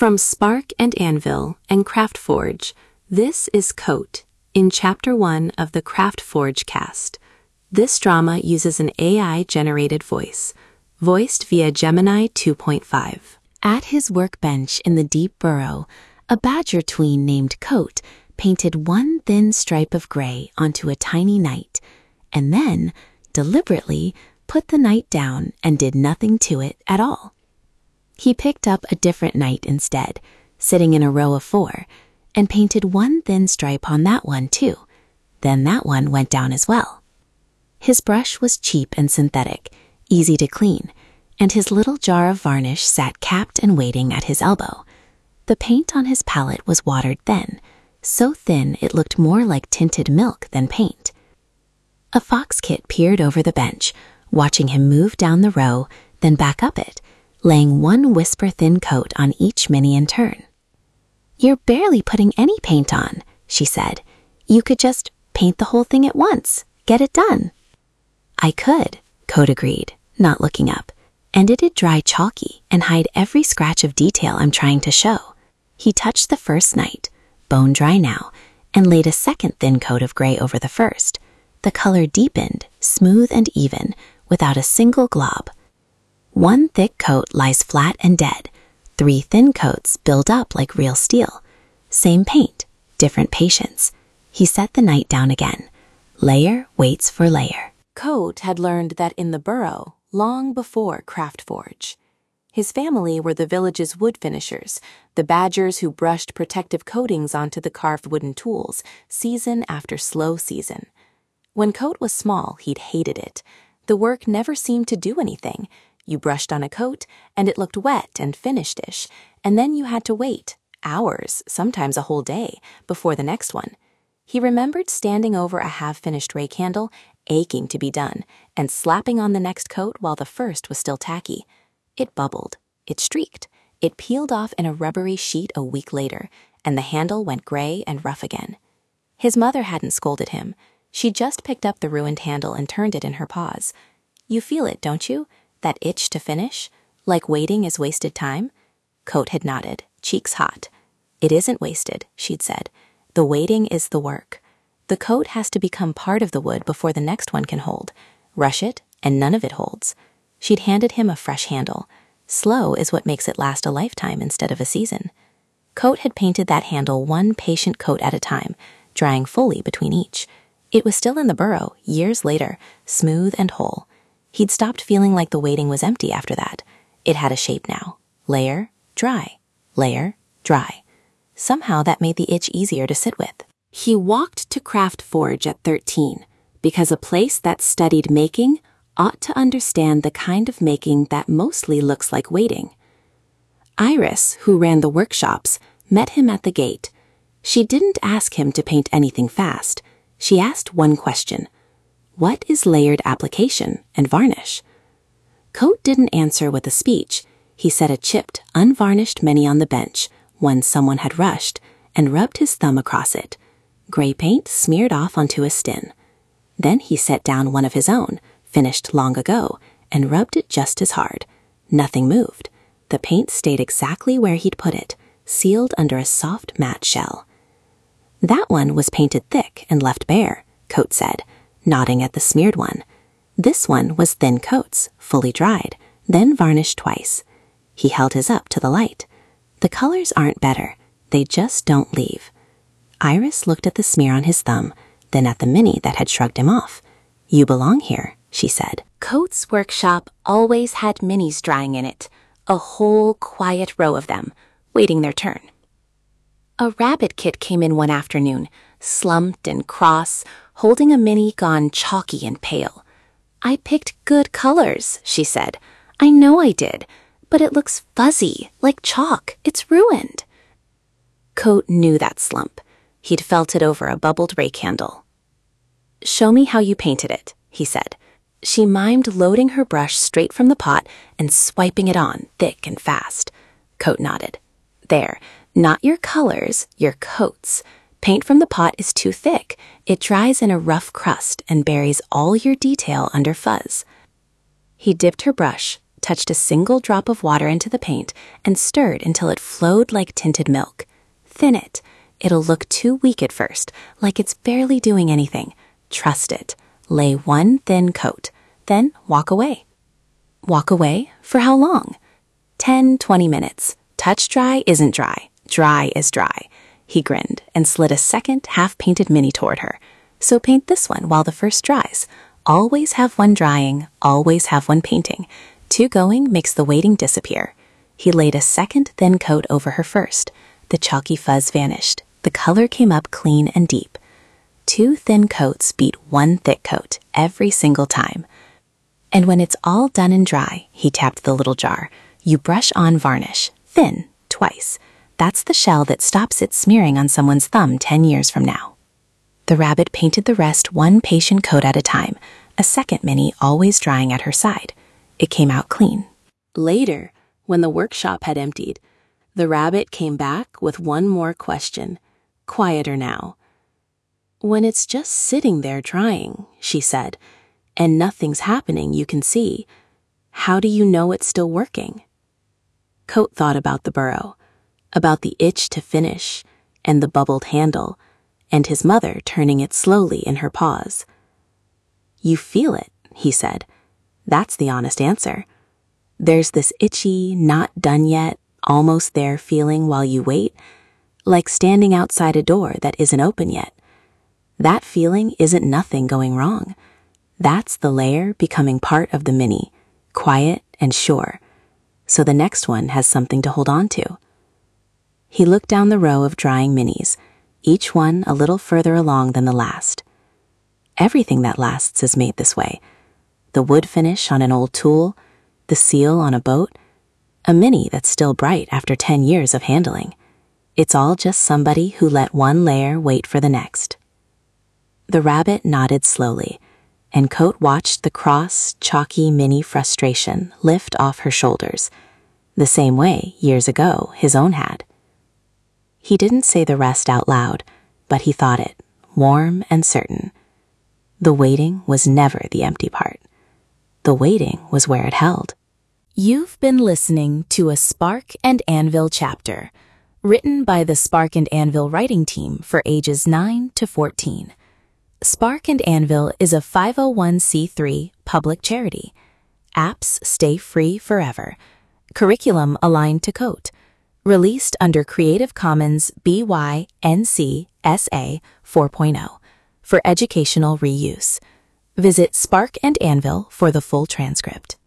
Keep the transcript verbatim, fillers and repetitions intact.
From Spark and Anvil and CraftForge, this is Coat, in Chapter one of the CraftForge cast. This drama uses an A I-generated voice, voiced via Gemini two point five. At his workbench in the deep burrow, a badger tween named Coat painted one thin stripe of gray onto a tiny knight, and then, deliberately, put the knight down and did nothing to it at all. He picked up a different knight instead, sitting in a row of four, and painted one thin stripe on that one too. Then that one went down as well. His brush was cheap and synthetic, easy to clean, and his little jar of varnish sat capped and waiting at his elbow. The paint on his palette was watered thin, so thin it looked more like tinted milk than paint. A fox kit peered over the bench, watching him move down the row, then back up it, laying one whisper-thin coat on each mini in turn. "You're barely putting any paint on," she said. "You could just paint the whole thing at once. Get it done." "I could," Coat agreed, not looking up, "and it'd dry chalky and hide every scratch of detail I'm trying to show." He touched the first knight, bone dry now, and laid a second thin coat of gray over the first. The color deepened, smooth and even, without a single glob. One thick coat lies flat and dead. Three thin coats build up like real steel. Same paint, different patience. He set the knight down again. Layer waits for layer. Coat had learned that in the burrow long before CraftForge. His family were the village's wood finishers, the badgers who brushed protective coatings onto the carved wooden tools, season after slow season. When Coat was small, he'd hated it. The work never seemed to do anything. You brushed on a coat, and it looked wet and finished-ish, and then you had to wait, hours, sometimes a whole day, before the next one. He remembered standing over a half-finished rake handle, aching to be done, and slapping on the next coat while the first was still tacky. It bubbled, it streaked, it peeled off in a rubbery sheet a week later, and the handle went gray and rough again. His mother hadn't scolded him. She just picked up the ruined handle and turned it in her paws. "You feel it, don't you? That itch to finish? Like waiting is wasted time?" Coat had nodded, cheeks hot. "It isn't wasted," she'd said. "The waiting is the work. The coat has to become part of the wood before the next one can hold. Rush it, and none of it holds." She'd handed him a fresh handle. Slow is what makes it last a lifetime instead of a season. Coat had painted that handle one patient coat at a time, drying fully between each. It was still in the burrow, years later, smooth and whole. He'd stopped feeling like the waiting was empty after that. It had a shape now. Layer, dry. Layer, dry. Somehow that made the itch easier to sit with. He walked to CraftForge at thirteen, because a place that studied making ought to understand the kind of making that mostly looks like waiting. Iris, who ran the workshops, met him at the gate. She didn't ask him to paint anything fast. She asked one question. What is layered application and varnish? Coat didn't answer with a speech. He set a chipped, unvarnished mini on the bench, one someone had rushed, and rubbed his thumb across it. Gray paint smeared off onto a stin. Then he set down one of his own, finished long ago, and rubbed it just as hard. Nothing moved. The paint stayed exactly where he'd put it, sealed under a soft matte shell. That one was painted thick and left bare, Coat said, nodding at the smeared one. This one was thin coats, fully dried, then varnished twice. He held his up to the light. The colors aren't better, they just don't leave. Iris looked at the smear on his thumb, then at the mini that had shrugged him off. You belong here, she said. Coat's workshop always had minis drying in it, a whole quiet row of them, waiting their turn. A rabbit kit came in one afternoon, slumped and cross, holding a mini gone chalky and pale. I picked good colors, she said. I know I did, but it looks fuzzy, like chalk. It's ruined. Coat knew that slump. He'd felt it over a bubbled rake handle. Show me how you painted it, he said. She mimed loading her brush straight from the pot and swiping it on, thick and fast. Coat nodded. There, not your colors, your coats. Paint from the pot is too thick. It dries in a rough crust and buries all your detail under fuzz. He dipped her brush, touched a single drop of water into the paint and stirred until it flowed like tinted milk. Thin it. It'll look too weak at first, like it's barely doing anything. Trust it. Lay one thin coat, then walk away. Walk away? For how long? Ten, twenty minutes. Touch dry isn't dry. Dry is dry. He grinned and slid a second half-painted mini toward her. So paint this one while the first dries. Always have one drying, always have one painting. Two going makes the waiting disappear. He laid a second thin coat over her first. The chalky fuzz vanished. The color came up clean and deep. Two thin coats beat one thick coat every single time. And when it's all done and dry, he tapped the little jar, you brush on varnish, thin, twice. That's the shell that stops it smearing on someone's thumb ten years from now. The rabbit painted the rest one patient coat at a time, a second mini always drying at her side. It came out clean. Later, when the workshop had emptied, the rabbit came back with one more question, quieter now. When it's just sitting there drying, she said, and nothing's happening you can see, how do you know it's still working? Coat thought about the burrow, about the itch to finish, and the bubbled handle, and his mother turning it slowly in her paws. You feel it, he said. That's the honest answer. There's this itchy, not done yet, almost there feeling while you wait, like standing outside a door that isn't open yet. That feeling isn't nothing going wrong. That's the layer becoming part of the mini, quiet and sure, so the next one has something to hold on to. He looked down the row of drying minis, each one a little further along than the last. Everything that lasts is made this way. The wood finish on an old tool, the seal on a boat, a mini that's still bright after ten years of handling. It's all just somebody who let one layer wait for the next. The rabbit nodded slowly, and Coat watched the cross, chalky mini frustration lift off her shoulders, the same way, years ago, his own had. He didn't say the rest out loud, but he thought it, warm and certain. The waiting was never the empty part. The waiting was where it held. You've been listening to a Spark and Anvil chapter, written by the Spark and Anvil writing team for ages nine to fourteen. Spark and Anvil is a five oh one c three public charity. Apps stay free forever. Curriculum aligned to Coat. Released under Creative Commons B Y N C S A four point oh for educational reuse. Visit Spark and Anvil for the full transcript.